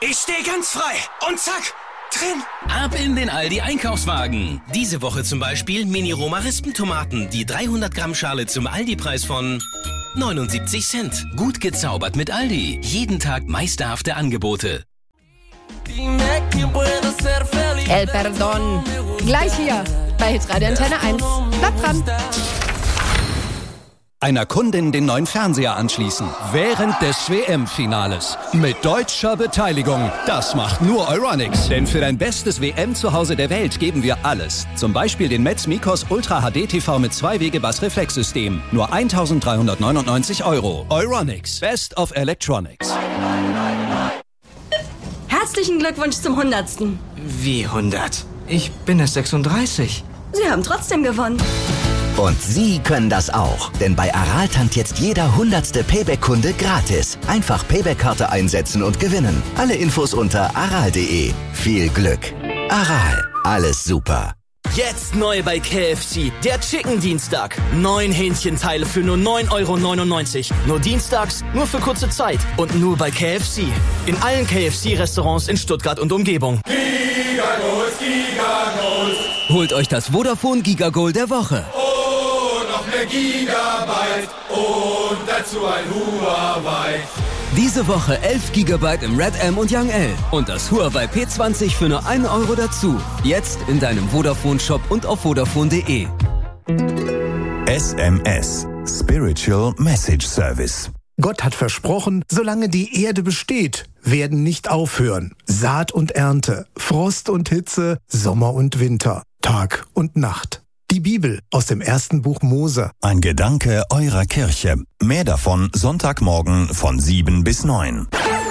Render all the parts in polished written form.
Ich stehe ganz frei. Und zack, drin. Ab in den Aldi Einkaufswagen. Diese Woche zum Beispiel Mini-Roma-Rispentomaten. Die 300 Gramm Schale zum Aldi-Preis von 79 Cent. Gut gezaubert mit Aldi. Jeden Tag meisterhafte Angebote. El Perdón. Gleich hier bei Hitradio Antenne 1. Bleibt dran. Einer Kundin den neuen Fernseher anschließen. Während des WM-Finales. Mit deutscher Beteiligung. Das macht nur Euronics. Denn für dein bestes WM-Zuhause der Welt geben wir alles. Zum Beispiel den Metz Mikos Ultra HD TV mit 2-Wege-Bass-Reflexsystem. Nur 1.399 €. Euronics. Best of Electronics. Herzlichen Glückwunsch zum 100. Wie 100? Ich bin erst 36. Sie haben trotzdem gewonnen. Und Sie können das auch. Denn bei Aral tankt jetzt jeder 100. Payback-Kunde gratis. Einfach Payback-Karte einsetzen und gewinnen. Alle Infos unter aral.de. Viel Glück. Aral. Alles super. Jetzt neu bei KFC. Der Chicken-Dienstag. 9 Hähnchenteile für nur 9,99 €. Nur dienstags, nur für kurze Zeit. Und nur bei KFC. In allen KFC-Restaurants in Stuttgart und Umgebung. Gigagold, Gigagold. Holt euch das Vodafone Gigagold der Woche. Noch mehr Gigabyte und dazu ein Huawei. Diese Woche 11 GB im Red M und Young L. Und das Huawei P20 für nur 1 € dazu. Jetzt in deinem Vodafone-Shop und auf Vodafone.de. SMS. Spiritual Message Service. Gott hat versprochen, solange die Erde besteht, werden nicht aufhören. Saat und Ernte, Frost und Hitze, Sommer und Winter, Tag und Nacht. Die Bibel aus dem 1. Buch Mose. Ein Gedanke eurer Kirche. Mehr davon Sonntagmorgen von 7 bis 9.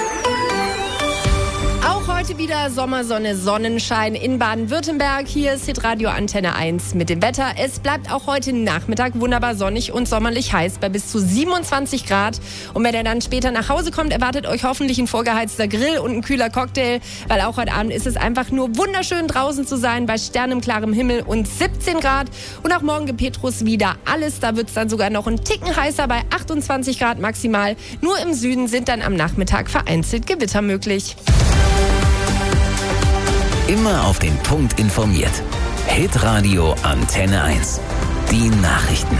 Auch heute wieder Sommersonne, Sonnenschein in Baden-Württemberg. Hier ist Hitradio Antenne 1 mit dem Wetter. Es bleibt auch heute Nachmittag wunderbar sonnig und sommerlich heiß bei bis zu 27 Grad. Und wenn ihr dann später nach Hause kommt, erwartet euch hoffentlich ein vorgeheizter Grill und ein kühler Cocktail. Weil auch heute Abend ist es einfach nur wunderschön draußen zu sein bei sternenklarem Himmel und 17 Grad. Und auch morgen gibt Petrus wieder alles. Da wird es dann sogar noch einen Ticken heißer bei 28 Grad maximal. Nur im Süden sind dann am Nachmittag vereinzelt Gewitter möglich. Immer auf den Punkt informiert. Hitradio Antenne 1. Die Nachrichten.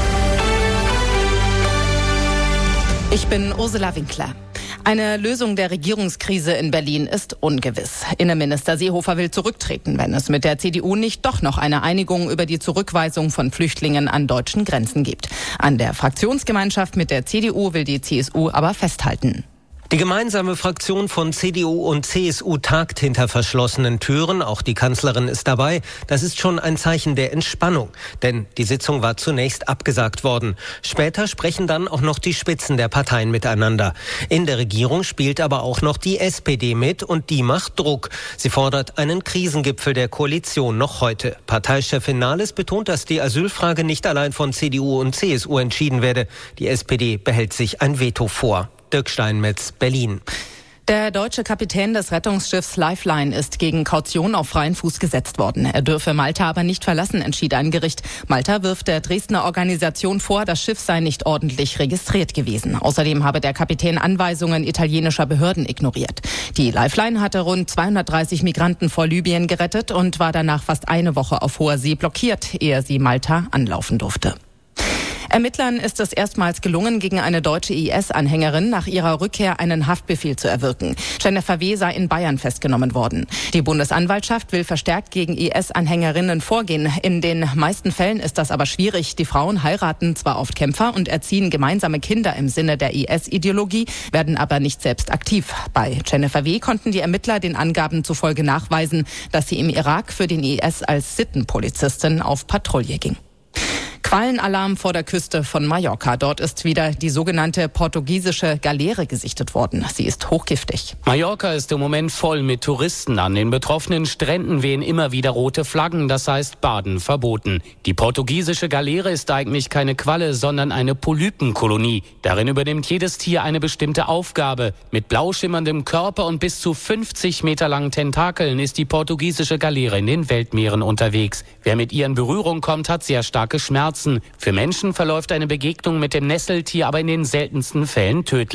Ich bin Ursula Winkler. Eine Lösung der Regierungskrise in Berlin ist ungewiss. Innenminister Seehofer will zurücktreten, wenn es mit der CDU nicht doch noch eine Einigung über die Zurückweisung von Flüchtlingen an deutschen Grenzen gibt. An der Fraktionsgemeinschaft mit der CDU will die CSU aber festhalten. Die gemeinsame Fraktion von CDU und CSU tagt hinter verschlossenen Türen. Auch die Kanzlerin ist dabei. Das ist schon ein Zeichen der Entspannung. Denn die Sitzung war zunächst abgesagt worden. Später sprechen dann auch noch die Spitzen der Parteien miteinander. In der Regierung spielt aber auch noch die SPD mit und die macht Druck. Sie fordert einen Krisengipfel der Koalition noch heute. Parteichefin Nahles betont, dass die Asylfrage nicht allein von CDU und CSU entschieden werde. Die SPD behält sich ein Veto vor. Dirk Steinmetz, Berlin. Der deutsche Kapitän des Rettungsschiffs Lifeline ist gegen Kaution auf freien Fuß gesetzt worden. Er dürfe Malta aber nicht verlassen, entschied ein Gericht. Malta wirft der Dresdner Organisation vor, das Schiff sei nicht ordentlich registriert gewesen. Außerdem habe der Kapitän Anweisungen italienischer Behörden ignoriert. Die Lifeline hatte rund 230 Migranten vor Libyen gerettet und war danach fast eine Woche auf hoher See blockiert, ehe sie Malta anlaufen durfte. Ermittlern ist es erstmals gelungen, gegen eine deutsche IS-Anhängerin nach ihrer Rückkehr einen Haftbefehl zu erwirken. Jennifer W. sei in Bayern festgenommen worden. Die Bundesanwaltschaft will verstärkt gegen IS-Anhängerinnen vorgehen. In den meisten Fällen ist das aber schwierig. Die Frauen heiraten zwar oft Kämpfer und erziehen gemeinsame Kinder im Sinne der IS-Ideologie, werden aber nicht selbst aktiv. Bei Jennifer W. konnten die Ermittler den Angaben zufolge nachweisen, dass sie im Irak für den IS als Sittenpolizistin auf Patrouille ging. Quallenalarm vor der Küste von Mallorca. Dort ist wieder die sogenannte portugiesische Galeere gesichtet worden. Sie ist hochgiftig. Mallorca ist im Moment voll mit Touristen. An den betroffenen Stränden wehen immer wieder rote Flaggen, das heißt Baden verboten. Die portugiesische Galeere ist eigentlich keine Qualle, sondern eine Polypenkolonie. Darin übernimmt jedes Tier eine bestimmte Aufgabe. Mit blau schimmerndem Körper und bis zu 50 Meter langen Tentakeln ist die portugiesische Galeere in den Weltmeeren unterwegs. Wer mit ihr in Berührung kommt, hat sehr starke Schmerzen. Für Menschen verläuft eine Begegnung mit dem Nesseltier aber in den seltensten Fällen tödlich.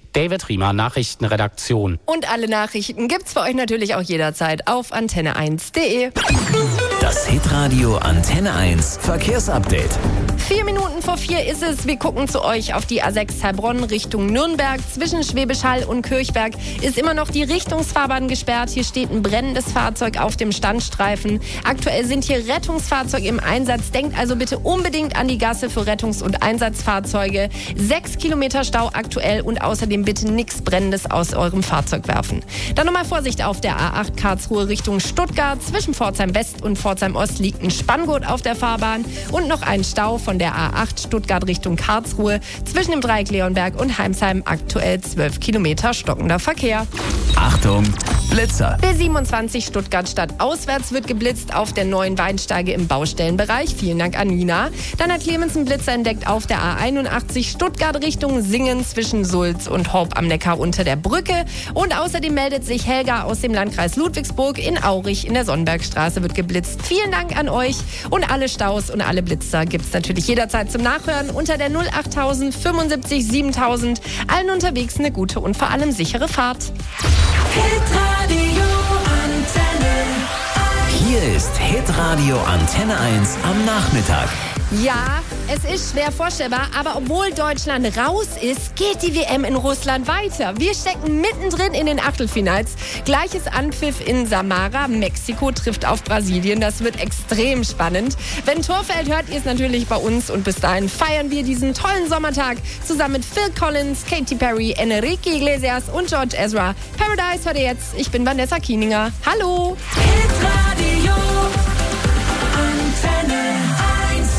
David Riemer, Nachrichtenredaktion. Und alle Nachrichten gibt's für euch natürlich auch jederzeit auf antenne1.de. Das Hitradio Antenne 1 Verkehrsupdate. 4 Minuten vor 4 ist es. Wir gucken zu euch auf die A6 Heilbronn Richtung Nürnberg. Zwischen Schwäbisch Hall und Kirchberg ist immer noch die Richtungsfahrbahn gesperrt. Hier steht ein brennendes Fahrzeug auf dem Standstreifen. Aktuell sind hier Rettungsfahrzeuge im Einsatz. Denkt also bitte unbedingt an die Gasse für Rettungs- und Einsatzfahrzeuge. 6 Kilometer Stau aktuell und außerdem bitte nichts Brennendes aus eurem Fahrzeug werfen. Dann nochmal Vorsicht auf der A8 Karlsruhe Richtung Stuttgart. Zwischen Pforzheim West und Pforzheim Ost liegt ein Spanngurt auf der Fahrbahn und noch ein Stau von der A8 Stuttgart Richtung Karlsruhe. Zwischen dem Dreieck Leonberg und Heimsheim aktuell 12 Kilometer stockender Verkehr. Achtung, Blitzer. B27 Stuttgart Stadt auswärts wird geblitzt auf der neuen Weinsteige im Baustellenbereich. Vielen Dank an Nina. Dann hat Clemens einen Blitzer entdeckt auf der A81 Stuttgart Richtung Singen zwischen Sulz und Horb am Neckar unter der Brücke. Und außerdem meldet sich Helga aus dem Landkreis Ludwigsburg. In Aurich in der Sonnenbergstraße wird geblitzt. Vielen Dank an euch. Und alle Staus und alle Blitzer gibt's natürlich jederzeit zum Nachhören unter der 08000 75 7000. Allen unterwegs eine gute und vor allem sichere Fahrt. Hitradio Antenne 1. Hier ist Hitradio Antenne 1 am Nachmittag. Ja, es ist schwer vorstellbar, aber obwohl Deutschland raus ist, geht die WM in Russland weiter. Wir stecken mittendrin in den Achtelfinals. Gleiches Anpfiff in Samara. Mexiko trifft auf Brasilien. Das wird extrem spannend. Wenn Tor fällt, hört ihr es natürlich bei uns. Und bis dahin feiern wir diesen tollen Sommertag zusammen mit Phil Collins, Katy Perry, Enrique Iglesias und George Ezra. Paradise hört ihr jetzt. Ich bin Vanessa Kieninger. Hallo! Hitradio Antenne 1.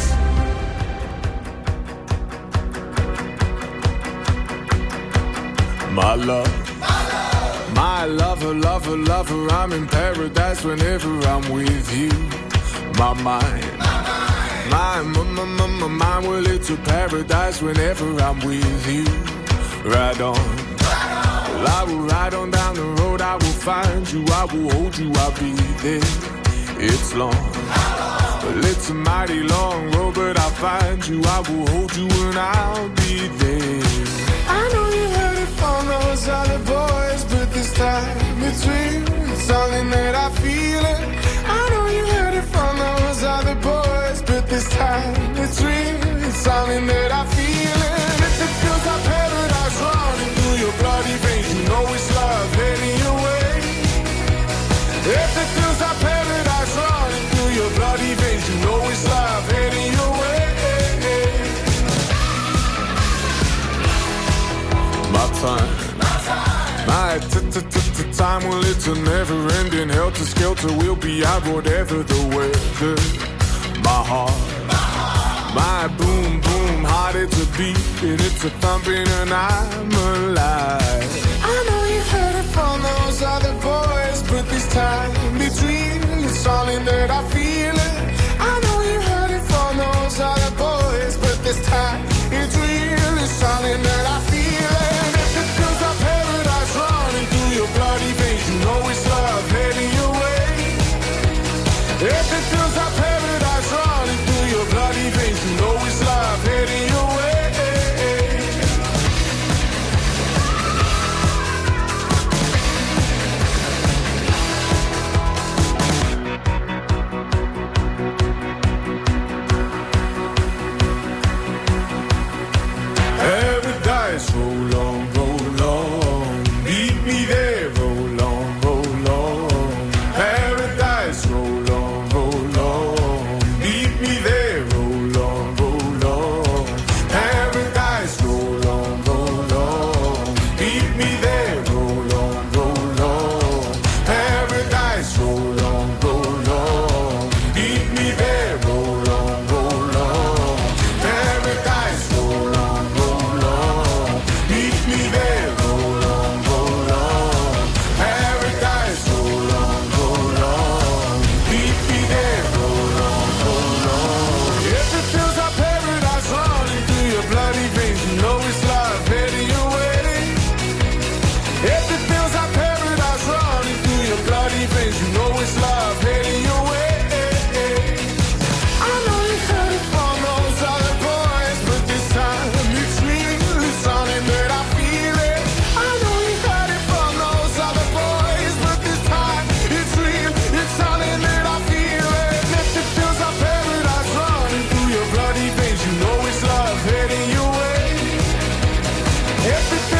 My love, my lover, lover, lover, I'm in paradise whenever I'm with you. My mind, my mind, well it's a paradise whenever I'm with you. Ride on, well, I will ride on down the road, I will find you, I will hold you, I'll be there. It's long, well it's a mighty long road, but I'll find you, I will hold you and I'll be there. I know you heard it from those other boys, but this time it's real, it's something that I feel it. I know you heard it from those other boys, but this time it's real, it's something that I feel it. If it feels like paradise running through your bloody veins, you know it's love heading your way. If it feels like paradise running through your bloody veins, you know it's love heading your way. My time, my time, well it's a never-ending helter-skelter. We'll be out whatever the weather. My heart, my boom, boom, heart it's a beat and it's a thumping and I'm alive. I know you heard it from those other boys, but this time it's real, it's something that I feel it. I know you heard it from those other boys, but this time it's real, it's something that I feel it. Paradise running through your bloody veins, you know it's love heading your way. If it feels like paradise running through your bloody veins, you know it's love heading your way. Everything